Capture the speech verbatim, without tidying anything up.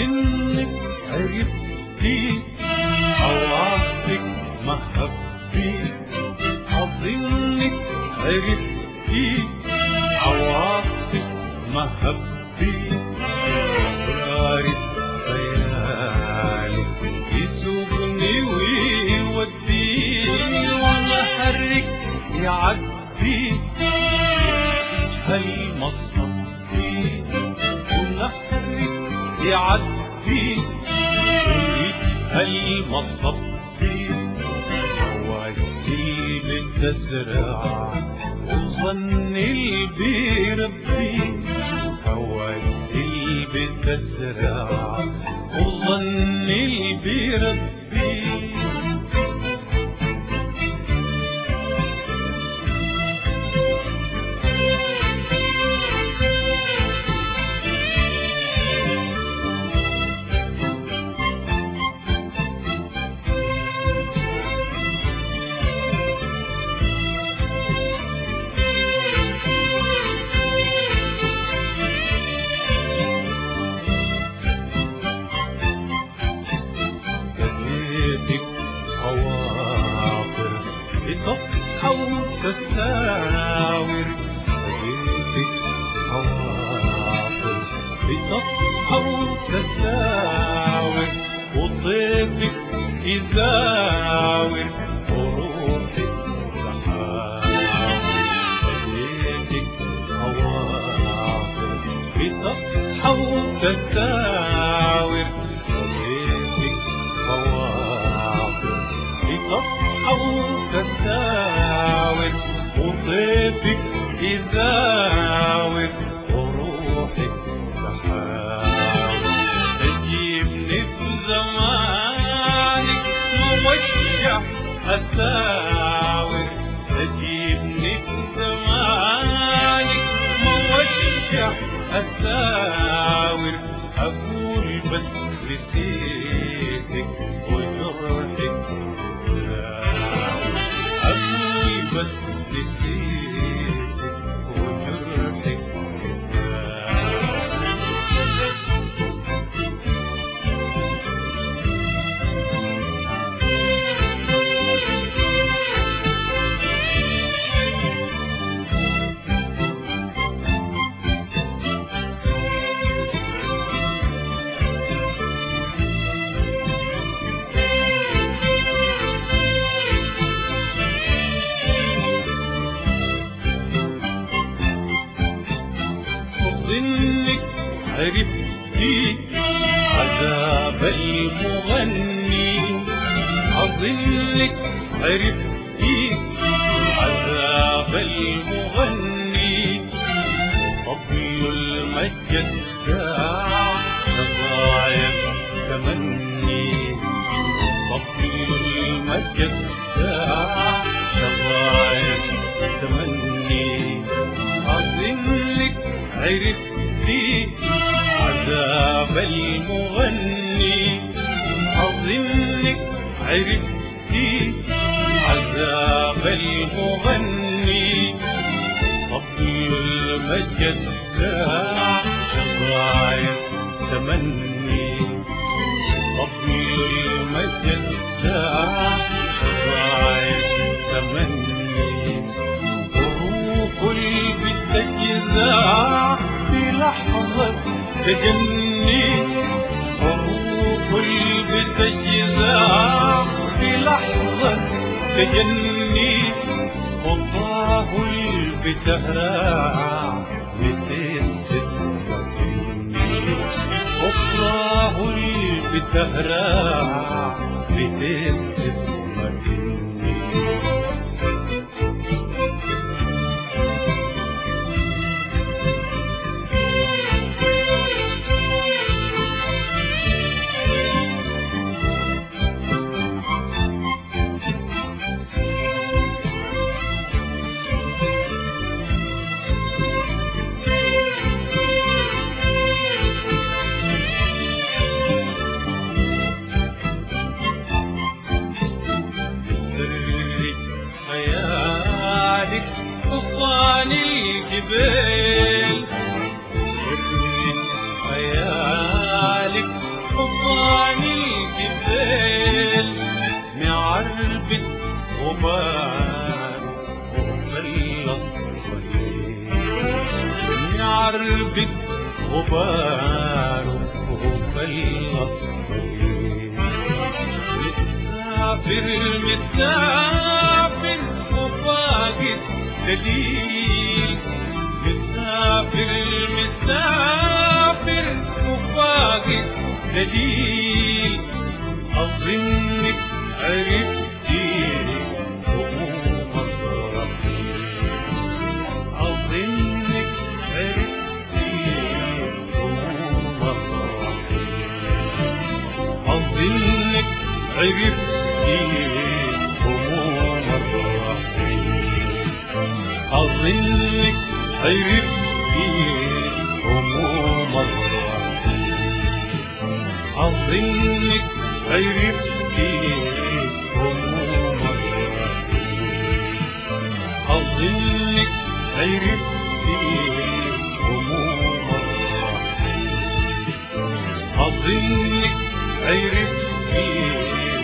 أظنك عرفتي عواطفك محبي، أظنك عرفتي عواطفك محبي، وارد خيالك يسوقني ويوديني ومحرك يعدي هالمصطفى ومحرك يعدي هالمصطفى، وعدي بتزرع وظني بربي، وعدي بتزرع وظني بربي. تساور بيتك عواطف بتصحى وتساور، وطيفك يزاور وروحك تحاور، بيتك عواطف بتصحى وتساور، بيتك عواطف بتصحى وتساور، وطيفك يزاور وروحك تحاور، تجيبني بزمانك موشح أساور، تجيبني بزمانك موشح أساور، أقول بس نسيتك وجرحك تساور، أقول بس نسيتك وجرحك أظنك عرفتي عذاب المغني، أظنك عرفتي عذاب المغني، طبل المجد داع شظايا تمني، طبل المجد داع شظايا تمني، أظنك عرفتي عذاب المغني، أظنك عرفتي عذاب المغني، طبل المجد داع شظايا تمني، طبل المجد داع شظايا تمني، وروح قلبي تجزع في لحظة تجني، وروح قلبي تجزع في لحظة تجني، والله قلبي تهرع متين تتمكني، والله قلبي تهرع متين تتمكني. وبارك فالأصيل مسافر مسافر وفاقد دليل مسافر مسافر وفاقد دليل أظنك عرفتيني هموم الرحيل أظنك عرفتيني هموم الرحيل أظنك عرفتيني هموم الرحيل أظنك عرفتيني هموم الرحيل أظنك عرفتيني هموم الرحيل أظنك عرفتيني هموم الرحيل أظنك عرفتيني